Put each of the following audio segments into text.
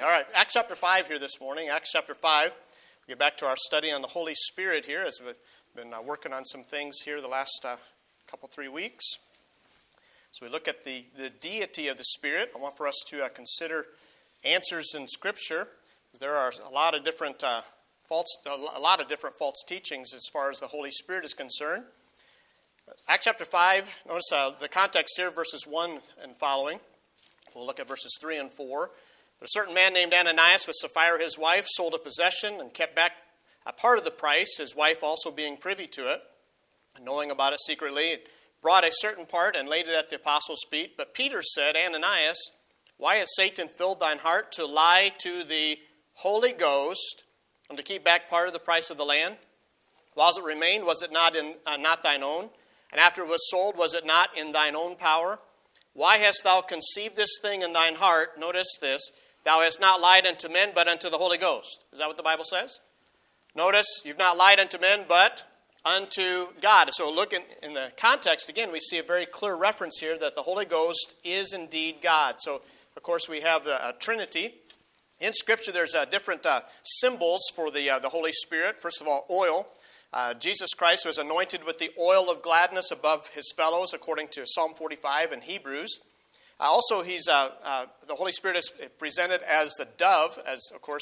All right, Acts chapter 5 here this morning. Acts chapter 5. We get back to our study on the Holy Spirit here as we've been working on some things here the last couple, 3 weeks. So we look at the deity of the Spirit. I want for us to consider answers in Scripture. There are a lot of different false teachings as far as the Holy Spirit is concerned. Acts chapter 5, notice the context here, verses 1 and following. We'll look at verses 3 and 4. But a certain man named Ananias with Sapphira his wife sold a possession and kept back a part of the price, his wife also being privy to it. And knowing about it secretly, brought a certain part and laid it at the apostles' feet. But Peter said, Ananias, why hath Satan filled thine heart to lie to the Holy Ghost and to keep back part of the price of the land? Whiles it remained, was it not thine own? And after it was sold, was it not in thine own power? Why hast thou conceived this thing in thine heart? Notice this. Thou hast not lied unto men, but unto the Holy Ghost. Is that what the Bible says? Notice, you've not lied unto men, but unto God. So look in the context, again, we see a very clear reference here that the Holy Ghost is indeed God. So, of course, we have the Trinity. In Scripture, there's different symbols for the Holy Spirit. First of all, oil. Jesus Christ was anointed with the oil of gladness above his fellows, according to Psalm 45 and Hebrews. Also, the Holy Spirit is presented as the dove, as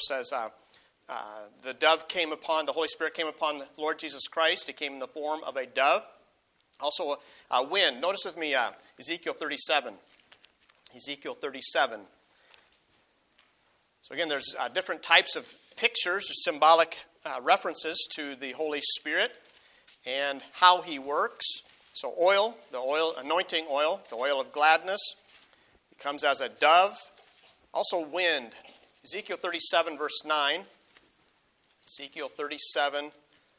the dove came upon, the Holy Spirit came upon the Lord Jesus Christ. He came in the form of a dove. Also, wind. Notice with me Ezekiel 37. Ezekiel 37. So again, there's different types of pictures, symbolic references to the Holy Spirit and how he works. So oil, the oil, anointing oil, the oil of gladness. It comes as a dove. Also wind. Ezekiel 37, verse 9. Ezekiel 37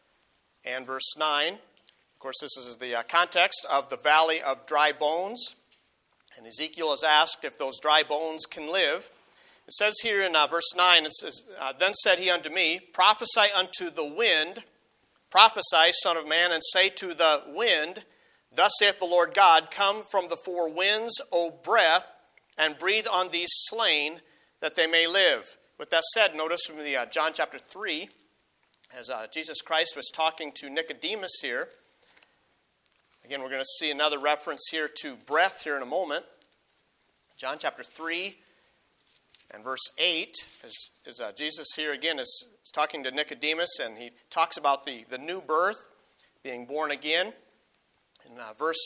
and verse 9. Of course, this is the context of the valley of dry bones. And Ezekiel is asked if those dry bones can live. It says here in verse 9, it says, Then said he unto me, Prophesy unto the wind, prophesy, son of man, and say to the wind, Thus saith the Lord God, Come from the four winds, O breath, and breathe on these slain, that they may live. With that said, notice from the John chapter 3, as Jesus Christ was talking to Nicodemus here. Again, we're going to see another reference here to breath here in a moment. John chapter 3 and verse 8, is Jesus here again is talking to Nicodemus, and he talks about the new birth, being born again. In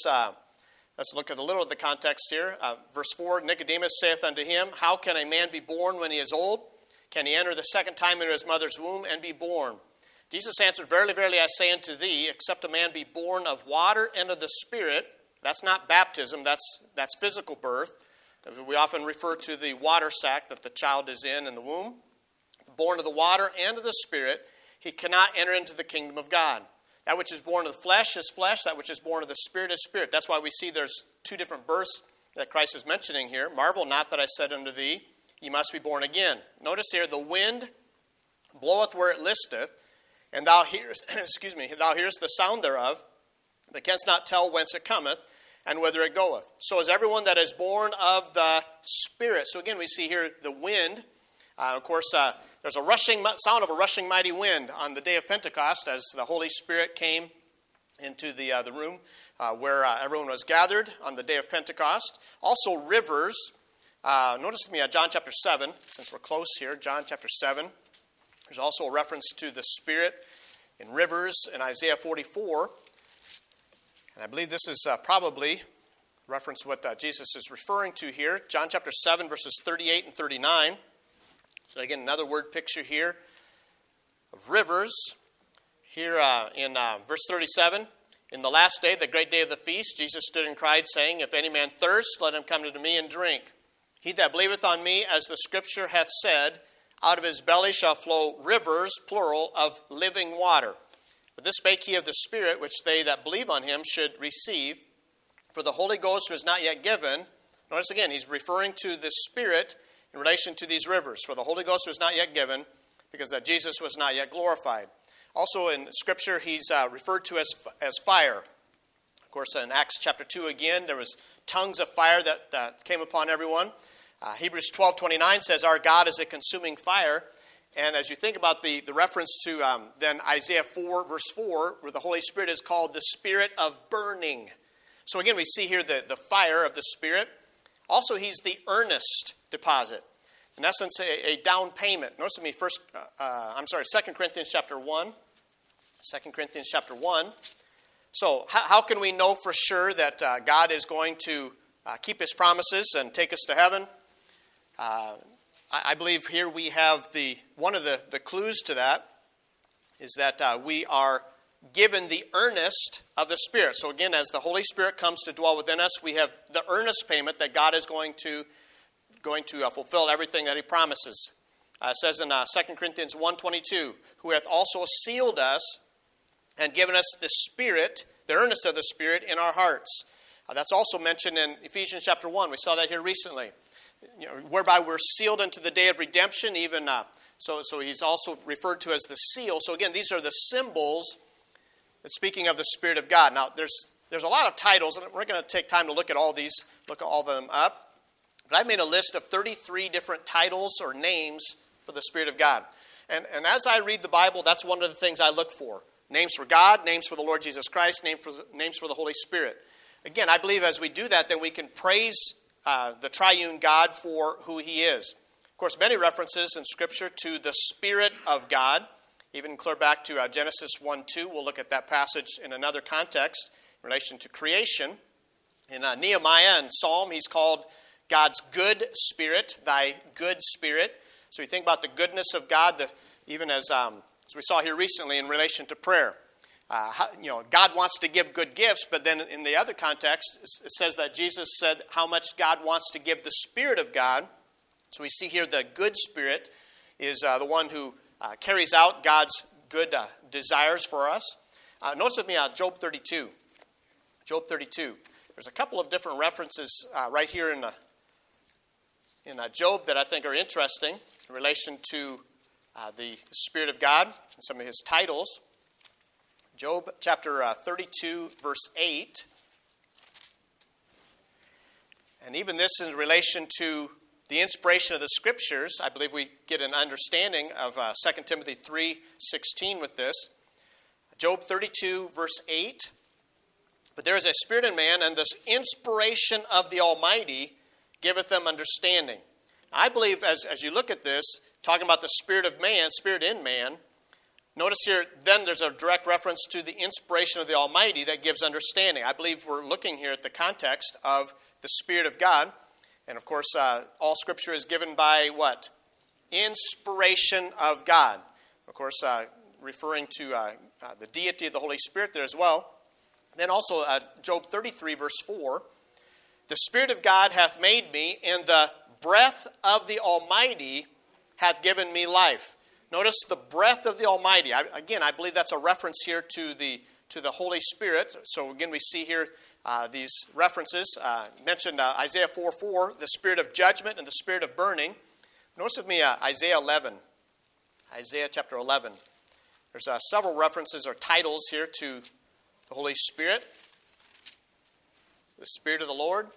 let's look at a little of the context here. Verse 4, Nicodemus saith unto him, How can a man be born when he is old? Can he enter the second time into his mother's womb and be born? Jesus answered, Verily, verily, I say unto thee, except a man be born of water and of the Spirit, that's not baptism, that's physical birth. We often refer to the water sac that the child is in the womb. Born of the water and of the Spirit, he cannot enter into the kingdom of God. That which is born of the flesh is flesh. That which is born of the Spirit is spirit. That's why we see there's two different births that Christ is mentioning here. Marvel not that I said unto thee, ye must be born again. Notice here, the wind bloweth where it listeth, and thou hearest, thou hearest the sound thereof, but canst not tell whence it cometh, and whither it goeth. So is everyone that is born of the Spirit. So again, we see here the wind. Of course, there's a sound of a rushing mighty wind on the day of Pentecost as the Holy Spirit came into the room where everyone was gathered on the day of Pentecost. Also rivers. Notice with me John chapter 7, since we're close here, John chapter 7. There's also a reference to the Spirit in rivers in Isaiah 44. And I believe this is probably reference what Jesus is referring to here. John chapter 7, verses 38 and 39. So again, another word picture here of rivers. Here in verse 37, In the last day, the great day of the feast, Jesus stood and cried, saying, If any man thirst, let him come unto me and drink. He that believeth on me, as the Scripture hath said, out of his belly shall flow rivers, plural, of living water. But this spake he of the Spirit, which they that believe on him should receive. For the Holy Ghost was not yet given. Notice again, he's referring to the Spirit in relation to these rivers. For the Holy Ghost was not yet given, because that Jesus was not yet glorified. Also in Scripture, he's referred to as fire. Of course, in Acts chapter 2 again, there was tongues of fire that came upon everyone. Hebrews 12:29 says, our God is a consuming fire. And as you think about the reference to then Isaiah 4, verse 4, where the Holy Spirit is called the Spirit of burning. So again, we see here the fire of the Spirit. Also, he's the earnest deposit. In essence, a down payment. Notice with me 2 Corinthians chapter 1. 2 Corinthians chapter 1. So how can we know for sure that God is going to keep his promises and take us to heaven? I believe here we have one of the clues to that is that we are given the earnest of the Spirit. So again, as the Holy Spirit comes to dwell within us, we have the earnest payment that God is going to fulfill everything that he promises. It says in 2 Corinthians 1:22, who hath also sealed us and given us the Spirit, the earnest of the Spirit in our hearts. That's also mentioned in Ephesians chapter 1. We saw that here recently. Whereby we're sealed unto the day of redemption, even so he's also referred to as the seal. So again, these are the symbols that's speaking of the Spirit of God. Now, there's a lot of titles, and we're going to take time to look at all these, look at all of them up. But I've made a list of 33 different titles or names for the Spirit of God. And as I read the Bible, that's one of the things I look for. Names for God, names for the Lord Jesus Christ, names for the Holy Spirit. Again, I believe as we do that, then we can praise the triune God for who he is. Of course, many references in Scripture to the Spirit of God. Even clear back to Genesis 1:2. We'll look at that passage in another context in relation to creation. In Nehemiah and Psalm, he's called God's good Spirit, thy good Spirit. So you think about the goodness of God, even as we saw here recently in relation to prayer. God wants to give good gifts, but then in the other context, it says that Jesus said how much God wants to give the Spirit of God. So we see here the good Spirit is the one who carries out God's good desires for us. Notice with me Job 32. Job 32. There's a couple of different references right here in Job that I think are interesting in relation to the Spirit of God and some of his titles. Job chapter 32, verse 8. And even this in relation to the inspiration of the Scriptures, I believe we get an understanding of 2 Timothy 3:16 with this. Job 32, verse 8. But there is a spirit in man, and this inspiration of the Almighty giveth them understanding. I believe as you look at this, talking about the spirit of man, spirit in man, notice here, then there's a direct reference to the inspiration of the Almighty that gives understanding. I believe we're looking here at the context of the Spirit of God. And of course, all Scripture is given by what? Inspiration of God. Of course, referring to the deity of the Holy Spirit there as well. Then also, Job 33, verse 4. The Spirit of God hath made me, and the breath of the Almighty hath given me life. Notice the breath of the Almighty. I believe that's a reference here to the Holy Spirit. So again, we see here these references. Mentioned Isaiah 4:4, the spirit of judgment and the spirit of burning. Notice with me Isaiah 11. Isaiah chapter 11. There's several references or titles here to the Holy Spirit. The Spirit of the Lord.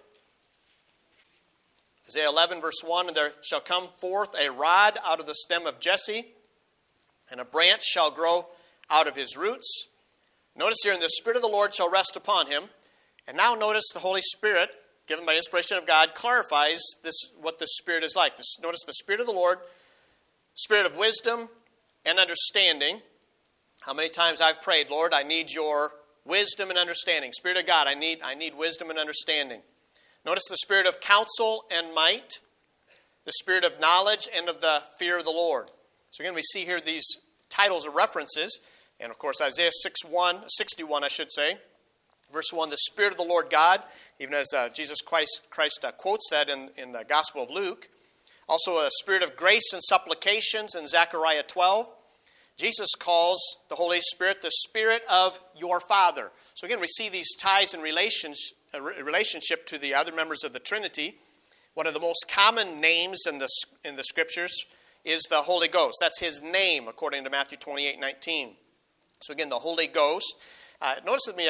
Isaiah 11, verse 1, and there shall come forth a rod out of the stem of Jesse, and a branch shall grow out of his roots. Notice here, and the Spirit of the Lord shall rest upon him. And now notice the Holy Spirit, given by inspiration of God, clarifies what the Spirit is like. Notice the Spirit of the Lord, Spirit of wisdom and understanding. How many times I've prayed, Lord, I need your wisdom and understanding. Spirit of God, I need wisdom and understanding. Notice the spirit of counsel and might, the spirit of knowledge and of the fear of the Lord. So again, we see here these titles or references. And of course, Isaiah 61, verse 1, the Spirit of the Lord God, even as Jesus Christ quotes that in the Gospel of Luke. Also a spirit of grace and supplications in Zechariah 12. Jesus calls the Holy Spirit the Spirit of your Father. So again, we see these ties and relationship to the other members of the Trinity. One of the most common names in the Scriptures is the Holy Ghost. That's his name, according to Matthew 28:19. So again, the Holy Ghost. Notice with me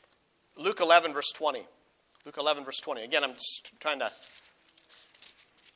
Luke 11, verse 20. Luke 11, verse 20. Again, I'm just trying to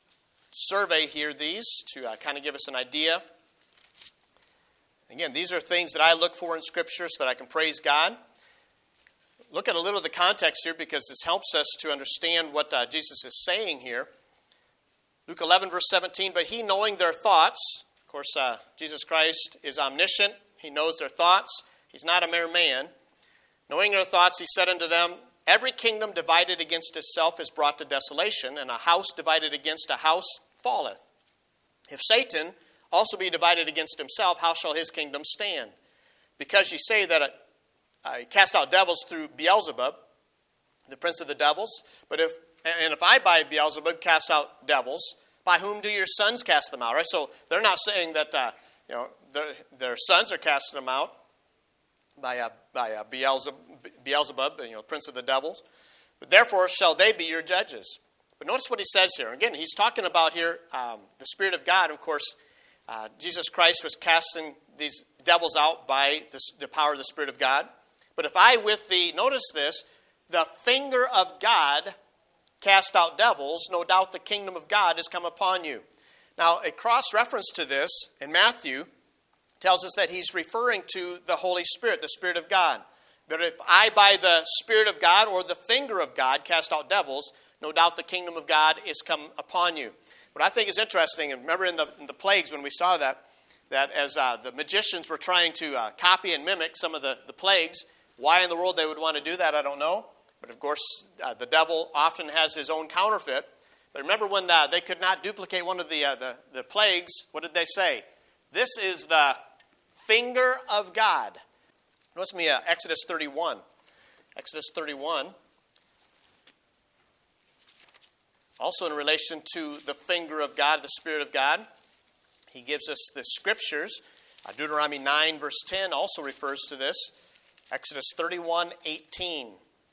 survey here these to kind of give us an idea. Again, these are things that I look for in Scripture so that I can praise God. Look at a little of the context here because this helps us to understand what Jesus is saying here. Luke 11, verse 17, but he knowing their thoughts, of course, Jesus Christ is omniscient. He knows their thoughts. He's not a mere man. Knowing their thoughts, he said unto them, every kingdom divided against itself is brought to desolation, and a house divided against a house falleth. If Satan also be divided against himself, how shall his kingdom stand? Because ye say that I cast out devils through Beelzebub, the prince of the devils. But if I by Beelzebub cast out devils, by whom do your sons cast them out? Right? So they're not saying that their sons are casting them out by Beelzebub, prince of the devils. But therefore shall they be your judges. But notice what he says here. Again, he's talking about here the Spirit of God. Of course, Jesus Christ was casting these devils out by the power of the Spirit of God. But if I notice this, the finger of God cast out devils, no doubt the kingdom of God has come upon you. Now, a cross-reference to this in Matthew tells us that he's referring to the Holy Spirit, the Spirit of God. But if I by the Spirit of God or the finger of God cast out devils, no doubt the kingdom of God is come upon you. What I think is interesting, and remember in the plagues when we saw that as the magicians were trying to copy and mimic some of the plagues, why in the world they would want to do that, I don't know. But of course, the devil often has his own counterfeit. But remember when they could not duplicate one of the plagues, what did they say? This is the finger of God. Notice me Exodus 31. Exodus 31. Also in relation to the finger of God, the Spirit of God, he gives us the Scriptures. Deuteronomy 9, verse 10 also refers to this. Exodus 31, 18.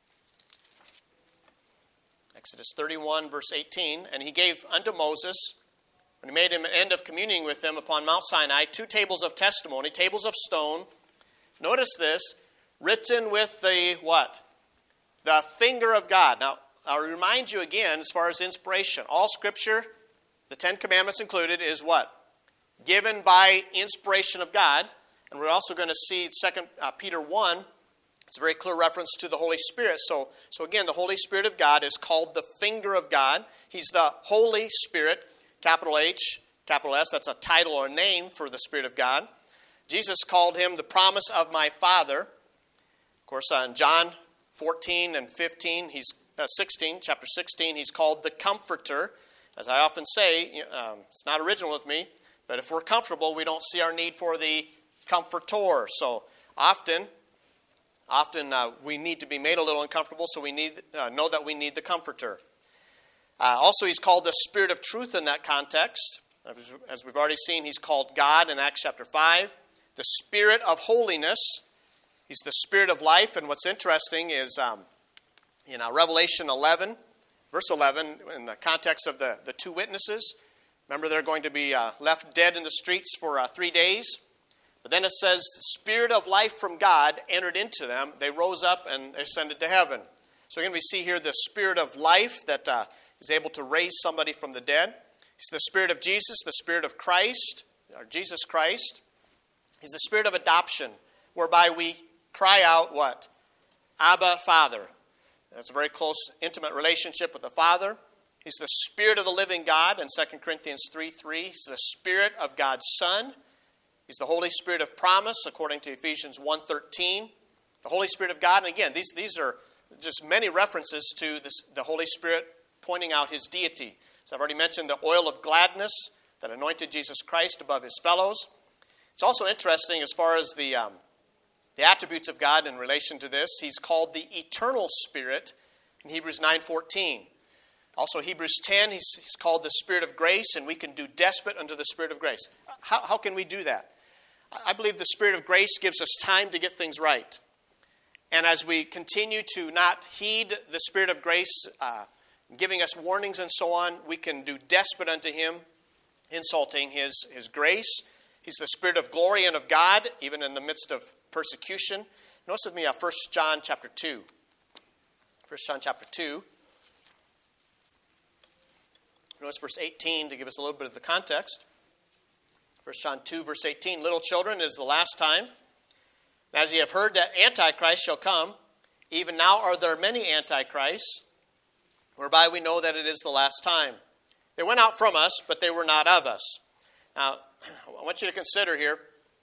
Exodus 31, verse 18. And he gave unto Moses, when he made him an end of communing with him upon Mount Sinai, 2 tables of testimony, tables of stone. Notice this, written with the what? The finger of God. Now, I'll remind you again, as far as inspiration, all Scripture, the 10 Commandments included, is what? Given by inspiration of God. And we're also going to see 2 Peter 1. It's a very clear reference to the Holy Spirit. So again, the Holy Spirit of God is called the finger of God. He's the Holy Spirit, capital H, capital S. That's a title or name for the Spirit of God. Jesus called him the promise of my Father. Of course, in John 14 and 15, chapter 16, he's called the Comforter. As I often say, it's not original with me, but if we're comfortable, we don't see our need for the Comforter. So often we need to be made a little uncomfortable, so we know that we need the Comforter. Also, he's called the Spirit of Truth in that context. As we've already seen, he's called God in Acts chapter 5. The Spirit of Holiness. He's the Spirit of Life. And what's interesting is in Revelation 11, verse 11, in the context of the 2 witnesses, remember they're going to be left dead in the streets for 3 days. But then it says, the Spirit of life from God entered into them. They rose up and ascended to heaven. So again, we see here the Spirit of life that is able to raise somebody from the dead. He's the Spirit of Jesus, the Spirit of Christ, or Jesus Christ. He's the Spirit of adoption, whereby we cry out what? Abba, Father. That's a very close, intimate relationship with the Father. He's the Spirit of the living God in 2 Corinthians 3:3. He's the Spirit of God's Son. He's the Holy Spirit of promise, according to Ephesians 1:13. The Holy Spirit of God. And again, these are just many references to the Holy Spirit pointing out his deity. So I've already mentioned the oil of gladness that anointed Jesus Christ above his fellows. It's also interesting as far as the attributes of God in relation to this. He's called the Eternal Spirit in Hebrews 9:14. Also Hebrews 10, he's called the Spirit of grace, and we can do despot unto the Spirit of grace. How can we do that? I believe the Spirit of grace gives us time to get things right. And as we continue to not heed the Spirit of grace, giving us warnings and so on, we can do despot unto him, insulting his grace. He's the Spirit of glory and of God, even in the midst of persecution. Notice with me 1 John chapter 2. 1 John chapter 2. Notice verse 18 to give us a little bit of the context. 1 John 2, verse 18, little children, it is the last time. As ye have heard that Antichrist shall come, even now are there many Antichrists, whereby we know that it is the last time. They went out from us, but they were not of us. Now, I want you to consider here,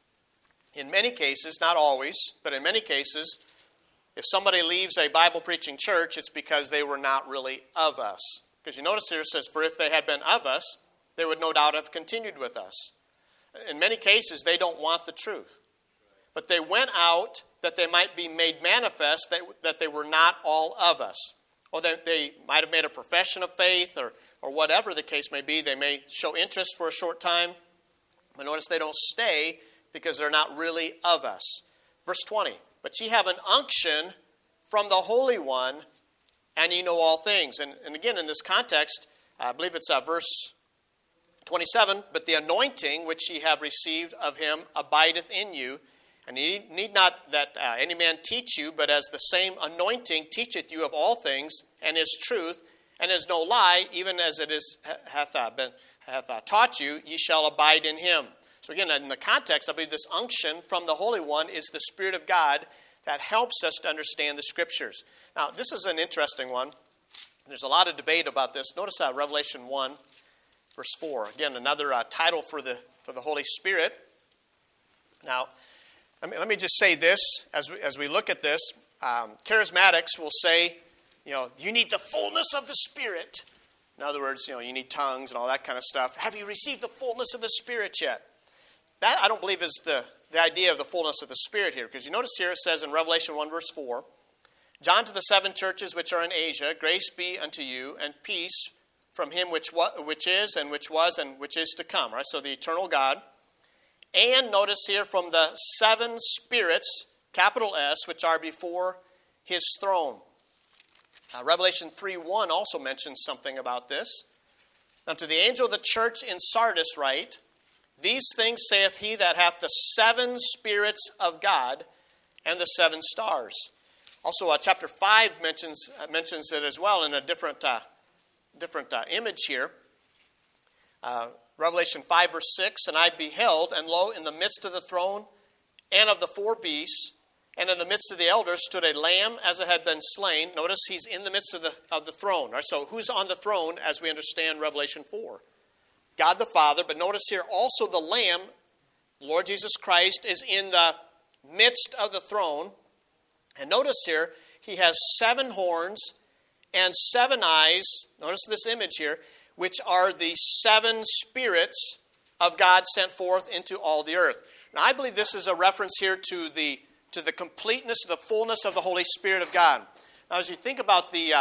in many cases, not always, but in many cases, if somebody leaves a Bible-preaching church, it's because they were not really of us. Because you notice here it says, for if they had been of us, they would no doubt have continued with us. In many cases, they don't want the truth. But they went out that they might be made manifest that they were not all of us. Or they might have made a profession of faith or whatever the case may be. They may show interest for a short time. But notice they don't stay because they're not really of us. Verse 20, but ye have an unction from the Holy One, and ye know all things. And again, in this context, I believe it's verse 27, but the anointing which ye have received of him abideth in you, and ye need not that any man teach you, but as the same anointing teacheth you of all things, and is truth, and is no lie, even as it is hath taught you, ye shall abide in him. So again, in the context, I believe this unction from the Holy One is the Spirit of God that helps us to understand the Scriptures. Now, this is an interesting one. There's a lot of debate about this. Notice Revelation 1, verse 4. Again, another title for the Holy Spirit. Now, let me just say this as we look at this. Charismatics will say, you need the fullness of the Spirit. In other words, you need tongues and all that kind of stuff. Have you received the fullness of the Spirit yet? That, I don't believe, is the idea of the fullness of the Spirit here. Because you notice here it says in Revelation 1, verse 4, John to the 7 churches which are in Asia, grace be unto you, and peace from him which is, and which was, and which is to come. Right? So the eternal God. And notice here from the 7 spirits, capital S, which are before his throne. Revelation 3:1 also mentions something about this. Now to the angel of the church in Sardis write, these things saith he that hath the 7 spirits of God and the 7 stars. Also, chapter 5 mentions it as well in a different image here. Revelation 5, verse 6, and I beheld, and lo, in the midst of the throne and of the 4 beasts, and in the midst of the elders stood a lamb as it had been slain. Notice he's in the midst of the throne. Right? So who's on the throne as we understand Revelation 4? God the Father, but notice here also the Lamb, Lord Jesus Christ, is in the midst of the throne. And notice here, he has 7 horns and 7 eyes. Notice this image here, which are the 7 spirits of God sent forth into all the earth. Now, I believe this is a reference here to the completeness, the fullness of the Holy Spirit of God. Now, as you think about the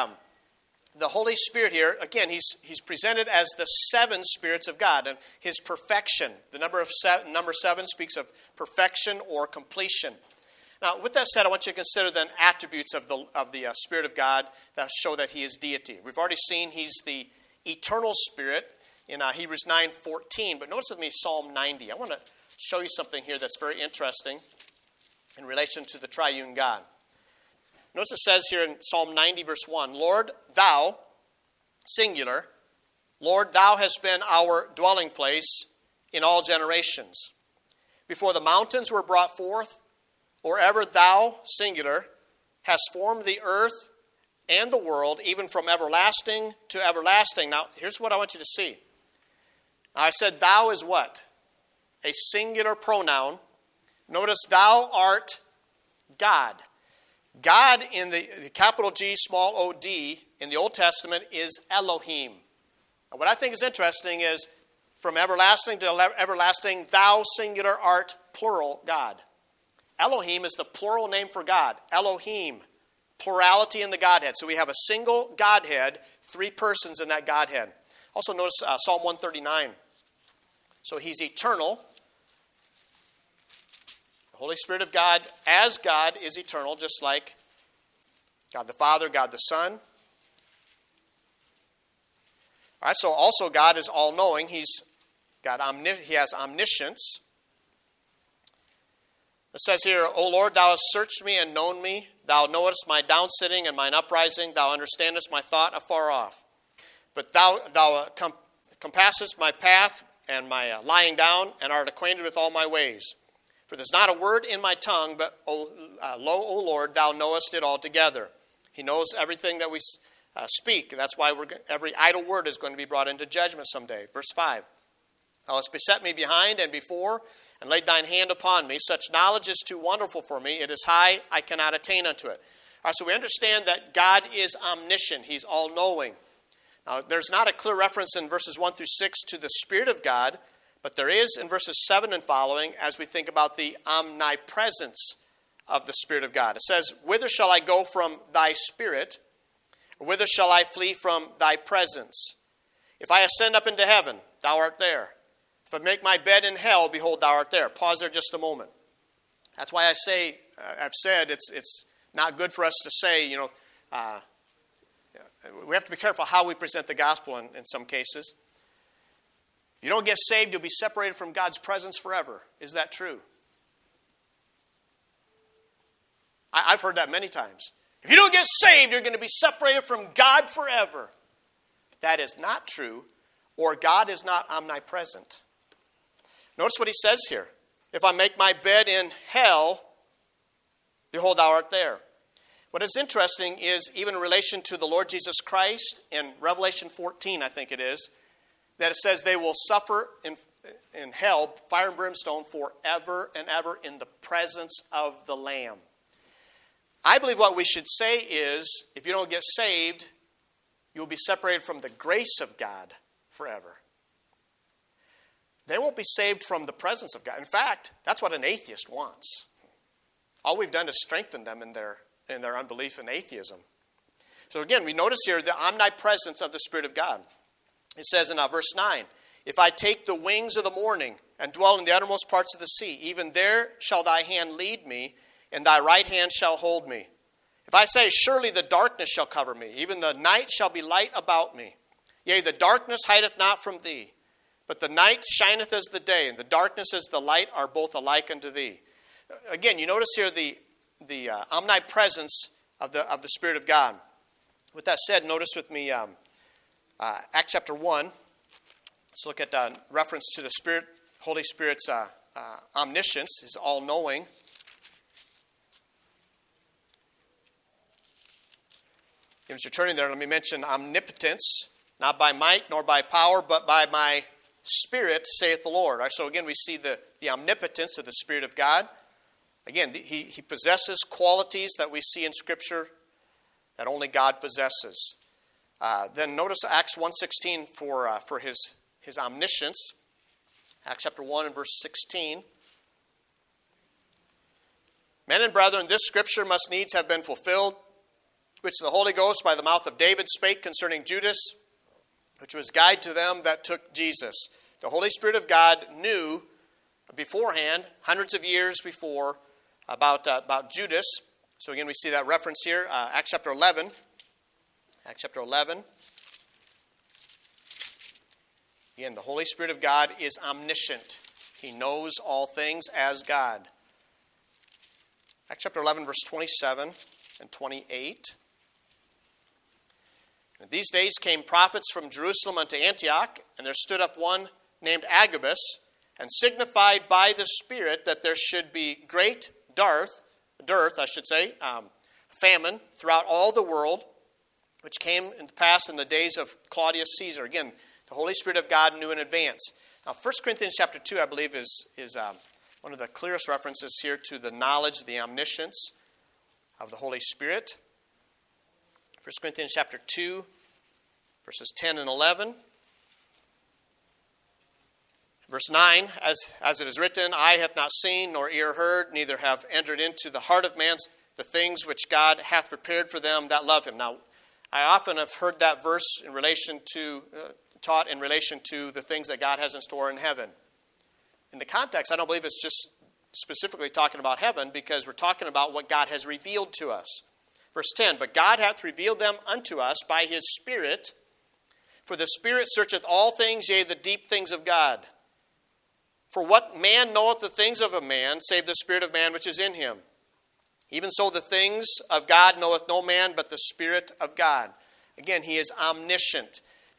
Holy Spirit here, again, he's presented as the 7 spirits of God and his perfection. The number 7 speaks of perfection or completion. Now, with that said, I want you to consider then attributes of the Spirit of God that show that he is deity. We've already seen he's the eternal Spirit in Hebrews 9:14. But notice with me Psalm 90. I want to show you something here that's very interesting in relation to the triune God. Notice it says here in Psalm 90, verse 1, Lord, thou, singular, Lord, thou hast been our dwelling place in all generations. Before the mountains were brought forth, or ever thou, singular, hast formed the earth and the world, even from everlasting to everlasting. Now, here's what I want you to see. Now, I said thou is what? A singular pronoun. Notice thou art God. God in the capital G, small o-D, in the Old Testament is Elohim. Now, what I think is interesting is from everlasting to everlasting, thou, singular, art, plural, God. Elohim is the plural name for God. Elohim, plurality in the Godhead. So we have a single Godhead, 3 persons in that Godhead. Also notice Psalm 139. So he's eternal. The Holy Spirit of God, as God, is eternal, just like God the Father, God the Son. All right, so also God is all-knowing. He has omniscience. It says here, O Lord, thou hast searched me and known me. Thou knowest my downsitting and mine uprising. Thou understandest my thought afar off. But thou compassest my path and my lying down, and art acquainted with all my ways. For there's not a word in my tongue, but lo, O Lord, thou knowest it altogether. He knows everything that we speak. That's why every idle word is going to be brought into judgment someday. Verse 5. Thou hast beset me behind and before, and laid thine hand upon me. Such knowledge is too wonderful for me. It is high, I cannot attain unto it. All right, so we understand that God is omniscient. He's all-knowing. Now, there's not a clear reference in verses 1 through 6 to the Spirit of God, but there is in verses 7 and following as we think about the omnipresence of the Spirit of God. It says, whither shall I go from thy Spirit? Or whither shall I flee from thy presence? If I ascend up into heaven, thou art there. If I make my bed in hell, behold, thou art there. Pause there just a moment. That's why I've said it's not good for us to say, we have to be careful how we present the gospel in some cases. If you don't get saved, you'll be separated from God's presence forever. Is that true? I've heard that many times. If you don't get saved, you're going to be separated from God forever. That is not true, or God is not omnipresent. Notice what he says here. If I make my bed in hell, behold, thou art there. What is interesting is, even in relation to the Lord Jesus Christ, in Revelation 14, I think it is, that it says they will suffer in hell, fire and brimstone, forever and ever in the presence of the Lamb. I believe what we should say is, if you don't get saved, you'll be separated from the grace of God forever. They won't be saved from the presence of God. In fact, that's what an atheist wants. All we've done is strengthen them in their unbelief and atheism. So again, we notice here the omnipresence of the Spirit of God. It says in verse 9, if I take the wings of the morning and dwell in the uttermost parts of the sea, even there shall thy hand lead me, and thy right hand shall hold me. If I say, surely the darkness shall cover me, even the night shall be light about me. Yea, the darkness hideth not from thee, but the night shineth as the day, and the darkness as the light are both alike unto thee. Again, you notice here the omnipresence of the Spirit of God. With that said, notice with me Acts chapter 1. Let's look at reference to the Spirit, Holy Spirit's omniscience, his all-knowing. As you're turning there, let me mention omnipotence, not by might nor by power, but by my Spirit, saith the Lord. All right, so again, we see the omnipotence of the Spirit of God. Again, he possesses qualities that we see in Scripture that only God possesses. Then notice Acts 1:16 for his omniscience. Acts chapter 1 and verse 16. Men and brethren, this Scripture must needs have been fulfilled, which the Holy Ghost by the mouth of David spake concerning Judas, which was guide to them that took Jesus. The Holy Spirit of God knew beforehand, hundreds of years before, about Judas. So again, we see that reference here, Acts chapter 11. Acts chapter 11. Again, the Holy Spirit of God is omniscient. He knows all things as God. Acts chapter 11, verse 27 and 28. In these days came prophets from Jerusalem unto Antioch, and there stood up one named Agabus, and signified by the Spirit that there should be great dearth, famine throughout all the world, which came to pass in the days of Claudius Caesar. Again, the Holy Spirit of God knew in advance. Now, 1 Corinthians chapter 2, I believe, is one of the clearest references here to the knowledge, the omniscience of the Holy Spirit. 1 Corinthians chapter 2, verses 10 and 11. Verse 9, as it is written, eye hath not seen, nor ear heard, neither have entered into the heart of man the things which God hath prepared for them that love him. Now, I often have heard that verse in relation to, taught in relation to the things that God has in store in heaven. In the context, I don't believe it's just specifically talking about heaven, because we're talking about what God has revealed to us. Verse 10, but God hath revealed them unto us by his Spirit, for the Spirit searcheth all things, yea, the deep things of God. For what man knoweth the things of a man, save the Spirit of man which is in him? Even so the things of God knoweth no man but the Spirit of God. Again, he is omniscient.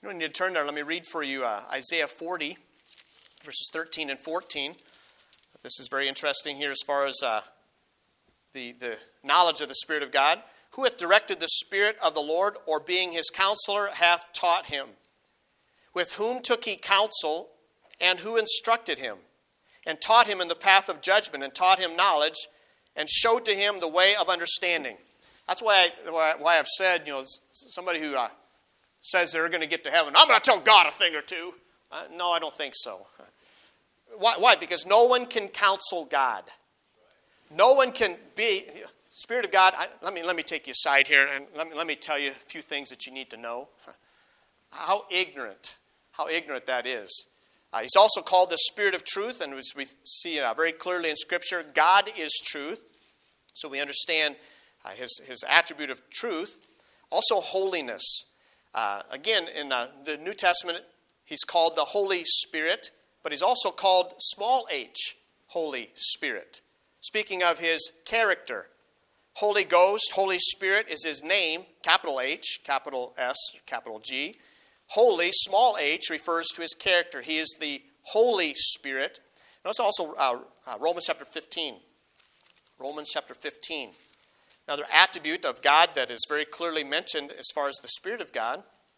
You don't need to turn there. Let me read for you Isaiah 40, verses 13 and 14. This is very interesting here as far as the knowledge of the Spirit of God. Who hath directed the Spirit of the Lord, or being his counselor, hath taught him? With whom took he counsel, and who instructed him? And taught him in the path of judgment, and taught him knowledge, and showed to him the way of understanding. That's why I've said, somebody who says they're going to get to heaven, I'm going to tell God a thing or two. No, I don't think so. Why? Because no one can counsel God. No one can be... Spirit of God, let me take you aside here, and let me tell you a few things that you need to know. How ignorant that is. He's also called the Spirit of truth, and as we see very clearly in Scripture, God is truth. So we understand his attribute of truth. Also holiness. Again, in the New Testament, he's called the Holy Spirit, but he's also called small h, Holy Spirit. Speaking of his character, Holy Ghost, Holy Spirit is his name, capital H, capital S, capital G. Holy, small h, refers to his character. He is the Holy Spirit. Notice also Romans chapter 15. Romans chapter 15. Another attribute of God that is very clearly mentioned as far as the Spirit of God.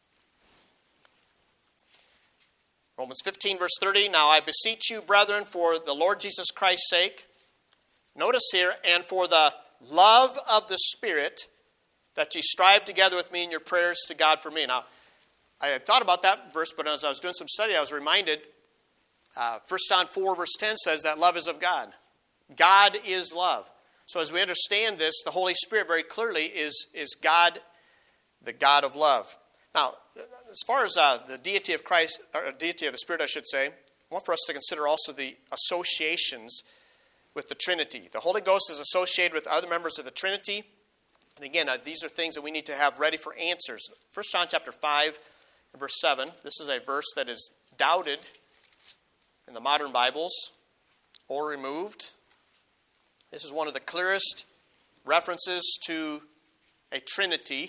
Romans 15, verse 30. Now I beseech you, brethren, for the Lord Jesus Christ's sake. Notice here, and for the love of the Spirit, that ye strive together with me in your prayers to God for me. Now, I had thought about that verse, but as I was doing some study, I was reminded, 1 John 4, verse 10 says that love is of God. God is love. So as we understand this, the Holy Spirit very clearly is God, the God of love. Now, as far as the deity of Christ, or deity of the Spirit, I should say, I want for us to consider also the associations with the Trinity. The Holy Ghost is associated with other members of the Trinity. And again, these are things that we need to have ready for answers. 1 John chapter 5, verse 7. This is a verse that is doubted in the modern Bibles or removed. This is one of the clearest references to a Trinity.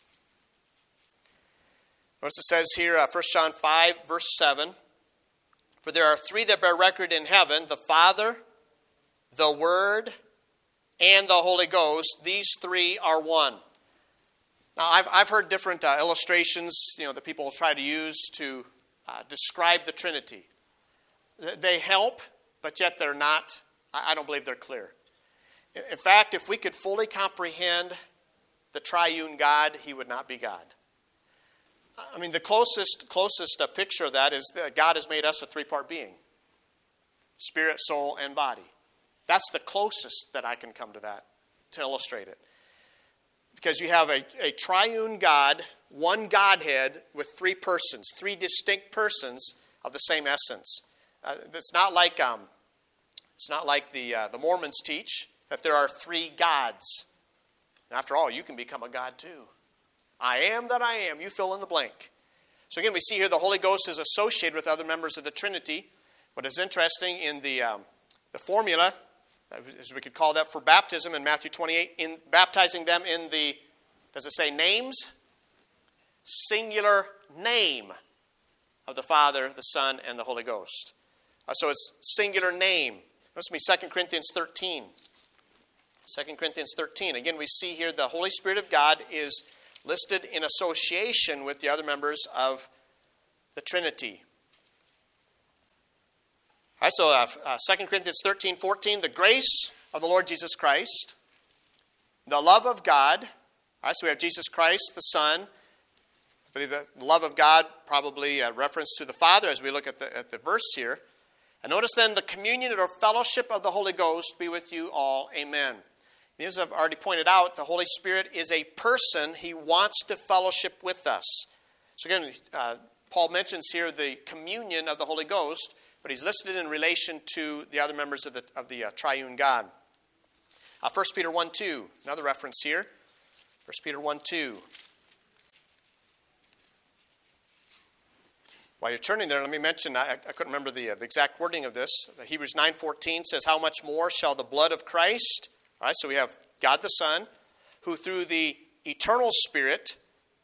Notice it says here, 1 John 5, verse 7. For there are three that bear record in heaven, the Father, the Word, and the Holy Ghost. These three are one. Now, I've heard different illustrations, that people try to use to describe the Trinity. They help, but yet they're not. I don't believe they're clear. In fact, if we could fully comprehend the triune God, he would not be God. I mean, the closest picture of that is that God has made us a three-part being: spirit, soul, and body. That's the closest that I can come to that, to illustrate it. Because you have a triune God, one Godhead with three persons, three distinct persons of the same essence. It's not like the Mormons teach that there are three gods. And after all, you can become a god too. I am that I am. You fill in the blank. So again, we see here the Holy Ghost is associated with other members of the Trinity. What is interesting in the formula, as we could call that, for baptism in Matthew 28, in baptizing them in the, does it say names? Singular name of the Father, the Son, and the Holy Ghost. So it's singular name. This must be 2 Corinthians 13. 2 Corinthians 13. Again, we see here the Holy Spirit of God is listed in association with the other members of the Trinity. All right, so 2 Corinthians 13, 14, the grace of the Lord Jesus Christ, the love of God. All right, so we have Jesus Christ, the Son. I believe the love of God, probably a reference to the Father as we look at the verse here. And notice then the communion or fellowship of the Holy Ghost be with you all. Amen. And as I've already pointed out, the Holy Spirit is a person. He wants to fellowship with us. So again, Paul mentions here the communion of the Holy Ghost, but he's listed in relation to the other members of the triune God. 1 Peter 1:2, another reference here. 1 Peter 1:2. While you're turning there, let me mention, I couldn't remember the exact wording of this. Hebrews 9:14 says, how much more shall the blood of Christ... All right, so we have God the Son, who through the eternal Spirit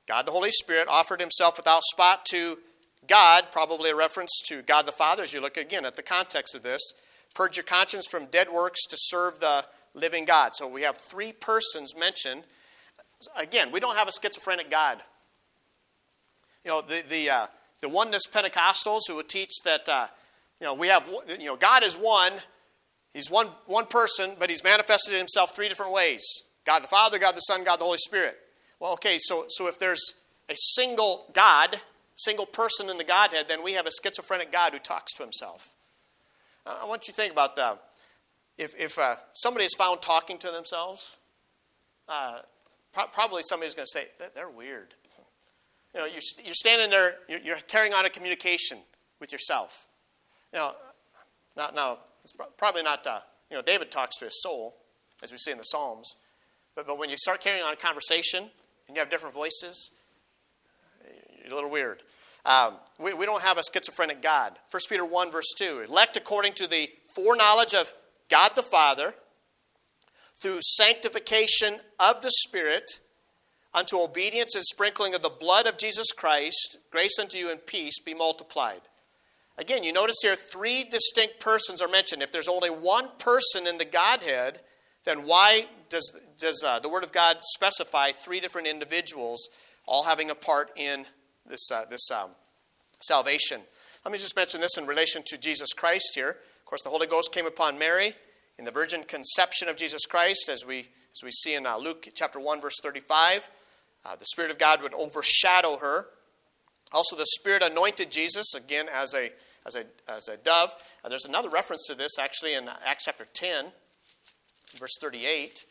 God the Holy Spirit offered himself without spot to God, probably a reference to God the Father as you look again at the context of this. Purge your conscience from dead works to serve the living God. So we have three persons mentioned. Again, we don't have a schizophrenic God. You know, the oneness Pentecostals who would teach that we have, God is one. He's one person, but he's manifested himself three different ways. God the Father, God the Son, God the Holy Spirit. Well, okay, so if there's a single God, single person in the Godhead, then we have a schizophrenic God who talks to himself. I want you to think about that. If somebody is found talking to themselves, probably somebody's going to say, they're weird. You're standing there, you're carrying on a communication with yourself. Now, it's probably not, David talks to his soul, as we see in the Psalms. But when you start carrying on a conversation and you have different voices, you're a little weird. We don't have a schizophrenic God. 1 Peter 1, verse 2, elect according to the foreknowledge of God the Father, through sanctification of the Spirit, unto obedience and sprinkling of the blood of Jesus Christ, grace unto you and peace be multiplied. Again, you notice here three distinct persons are mentioned. If there's only one person in the Godhead, then why does the Word of God specify three different individuals all having a part in this salvation? Let me just mention this in relation to Jesus Christ here. Of course, the Holy Ghost came upon Mary in the virgin conception of Jesus Christ, as we see in Luke chapter 1, verse 35. The Spirit of God would overshadow her. Also, the Spirit anointed Jesus, again, as a dove. There's another reference to this, actually, in Acts chapter 10, verse 38.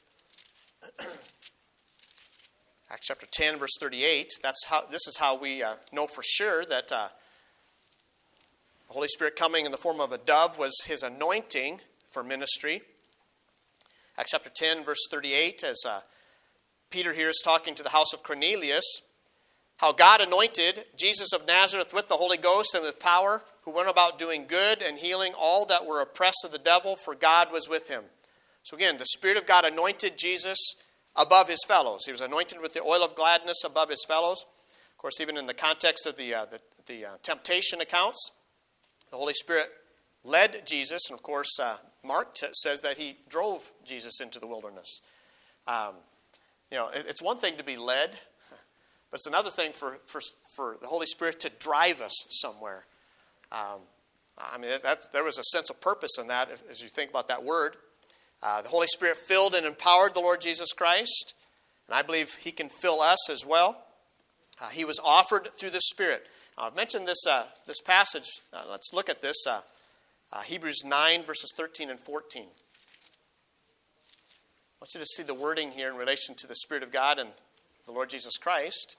Acts chapter 10, verse 38. This is how we know for sure that the Holy Spirit coming in the form of a dove was his anointing for ministry. Acts chapter 10, verse 38, as Peter here is talking to the house of Cornelius, how God anointed Jesus of Nazareth with the Holy Ghost and with power, who went about doing good and healing all that were oppressed of the devil, for God was with him. So again, the Spirit of God anointed Jesus above his fellows. He was anointed with the oil of gladness above his fellows. Of course, even in the context of the temptation accounts, the Holy Spirit led Jesus, and of course, Mark says that he drove Jesus into the wilderness. It's one thing to be led, but it's another thing for the Holy Spirit to drive us somewhere. There was a sense of purpose in that as you think about that word. The Holy Spirit filled and empowered the Lord Jesus Christ, and I believe he can fill us as well. He was offered through the Spirit. I've mentioned this passage. Let's look at this. Hebrews 9, verses 13 and 14. I want you to see the wording here in relation to the Spirit of God and the Lord Jesus Christ.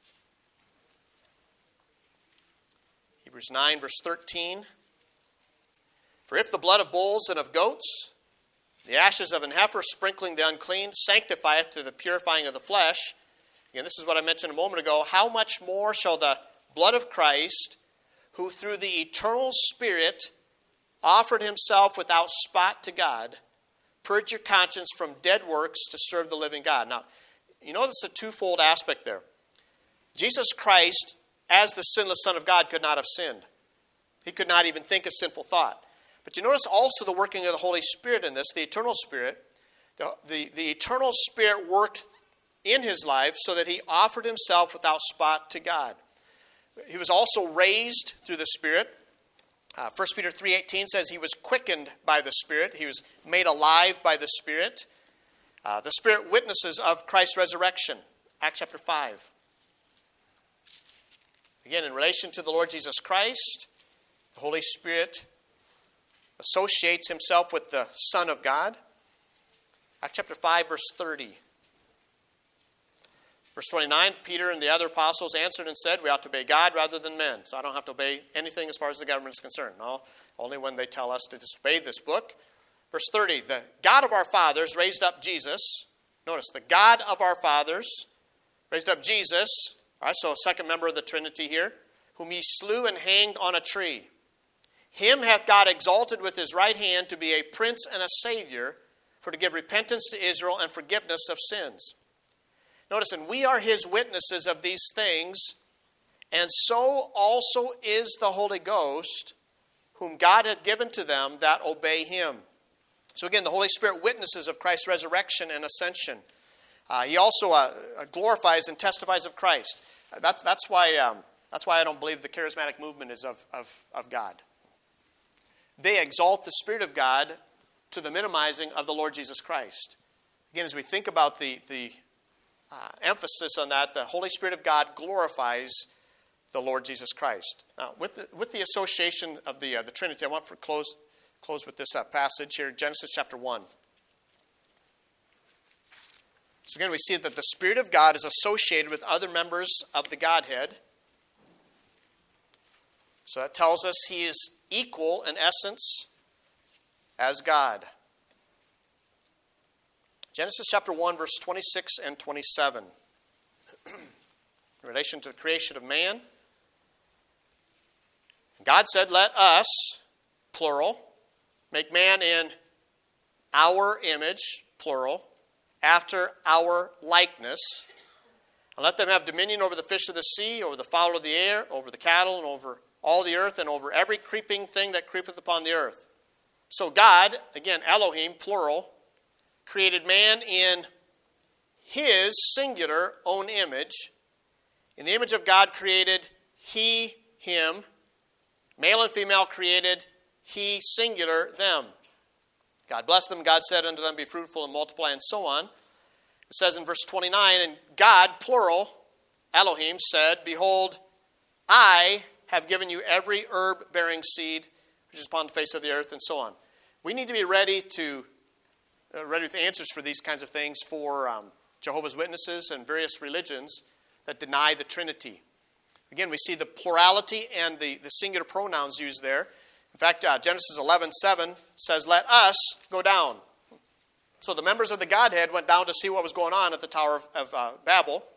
Hebrews 9, verse 13. For if the blood of bulls and of goats, the ashes of an heifer sprinkling the unclean, sanctifieth to the purifying of the flesh. Again, this is what I mentioned a moment ago. How much more shall the blood of Christ, who through the eternal Spirit offered himself without spot to God, purge your conscience from dead works to serve the living God. Now, you notice a twofold aspect there. Jesus Christ, as the sinless Son of God, could not have sinned. He could not even think a sinful thought. But you notice also the working of the Holy Spirit in this, the eternal Spirit. The eternal Spirit worked in his life so that he offered himself without spot to God. He was also raised through the Spirit. 1 Peter 3:18 says he was quickened by the Spirit. He was made alive by the Spirit. The Spirit witnesses of Christ's resurrection. Acts chapter 5. Again, in relation to the Lord Jesus Christ, the Holy Spirit associates himself with the Son of God. Acts chapter 5, verse 30. Verse 29, Peter and the other apostles answered and said, we ought to obey God rather than men. So I don't have to obey anything as far as the government is concerned. No, only when they tell us to disobey this book. Verse 30, the God of our fathers raised up Jesus. Notice, the God of our fathers raised up Jesus. All right, so a second member of the Trinity here, whom he slew and hanged on a tree. Him hath God exalted with his right hand to be a prince and a savior, for to give repentance to Israel and forgiveness of sins. Notice, and we are his witnesses of these things, and so also is the Holy Ghost, whom God hath given to them that obey him. So again, the Holy Spirit witnesses of Christ's resurrection and ascension. He also glorifies and testifies of Christ. That's why I don't believe the charismatic movement is of God. They exalt the Spirit of God to the minimizing of the Lord Jesus Christ. Again, as we think about the emphasis on that, the Holy Spirit of God glorifies the Lord Jesus Christ. Now, with the association of the Trinity, I want to close with this passage here, Genesis chapter 1. So again, we see that the Spirit of God is associated with other members of the Godhead. So that tells us he is equal in essence as God. Genesis chapter 1, verse 26 and 27. In relation to the creation of man, God said, "Let us," plural, "make man in our image," plural, "after our likeness, and let them have dominion over the fish of the sea, over the fowl of the air, over the cattle, and over all the earth, and over every creeping thing that creepeth upon the earth." So God, again, Elohim, plural, created man in his singular own image. In the image of God created he, him. Male and female created he, singular, them. God blessed them. God said unto them, "Be fruitful and multiply," and so on. It says in verse 29, and God, plural, Elohim, said, "Behold, I have given you every herb-bearing seed which is upon the face of the earth," and so on. We need to be ready with answers for these kinds of things for Jehovah's Witnesses and various religions that deny the Trinity. Again, we see the plurality and the singular pronouns used there. In fact, Genesis 11:7 says, "Let us go down." So the members of the Godhead went down to see what was going on at the Tower of Babel.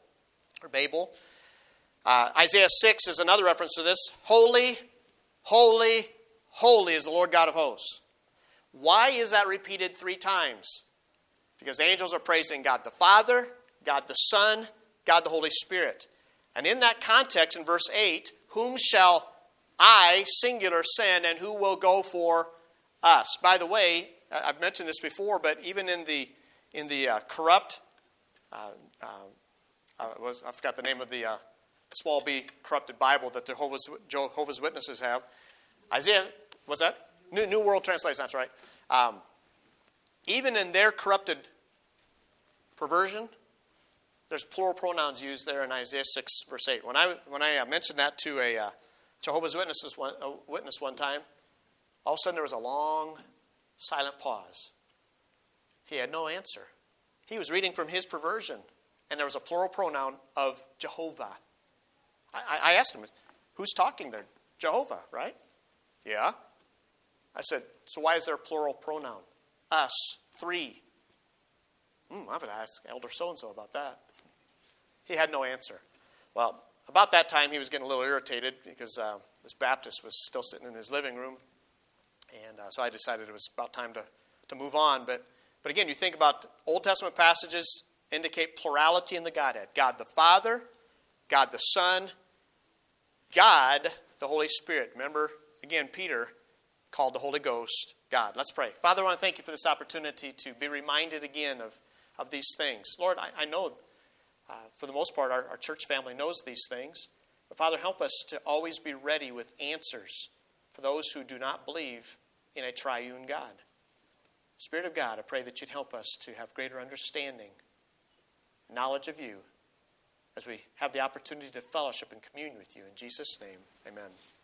Isaiah 6 is another reference to this. "Holy, holy, holy is the Lord God of hosts." Why is that repeated 3 times? Because angels are praising God the Father, God the Son, God the Holy Spirit. And in that context, in verse 8, "Whom shall I, singular, send, and who will go for us?" By the way, I've mentioned this before, but even in the corrupt, I forgot the name of the small b corrupted Bible that Jehovah's Witnesses have. Isaiah, what's that? New World Translation, that's right. Even in their corrupted perversion, there's plural pronouns used there in Isaiah 6, verse 8. When I mentioned that to a Jehovah's Witness one time, all of a sudden there was a long, silent pause. He had no answer. He was reading from his perversion, and there was a plural pronoun of Jehovah. I asked him, "Who's talking there?" "Jehovah, right?" "Yeah." I said, "So why is there a plural pronoun? Us, 3. I'm going to ask Elder so-and-so about that." He had no answer. Well, about that time, he was getting a little irritated because this Baptist was still sitting in his living room. And so I decided it was about time to move on. But again, you think about Old Testament passages indicate plurality in the Godhead. God the Father, God the Son, God the Holy Spirit. Remember, again, Peter called the Holy Ghost God. Let's pray. Father, I want to thank you for this opportunity to be reminded again of these things. Lord, I know for the most part our church family knows these things. But Father, help us to always be ready with answers for those who do not believe in a triune God. Spirit of God, I pray that you'd help us to have greater understanding, knowledge of you, as we have the opportunity to fellowship and commune with you. In Jesus' name, amen.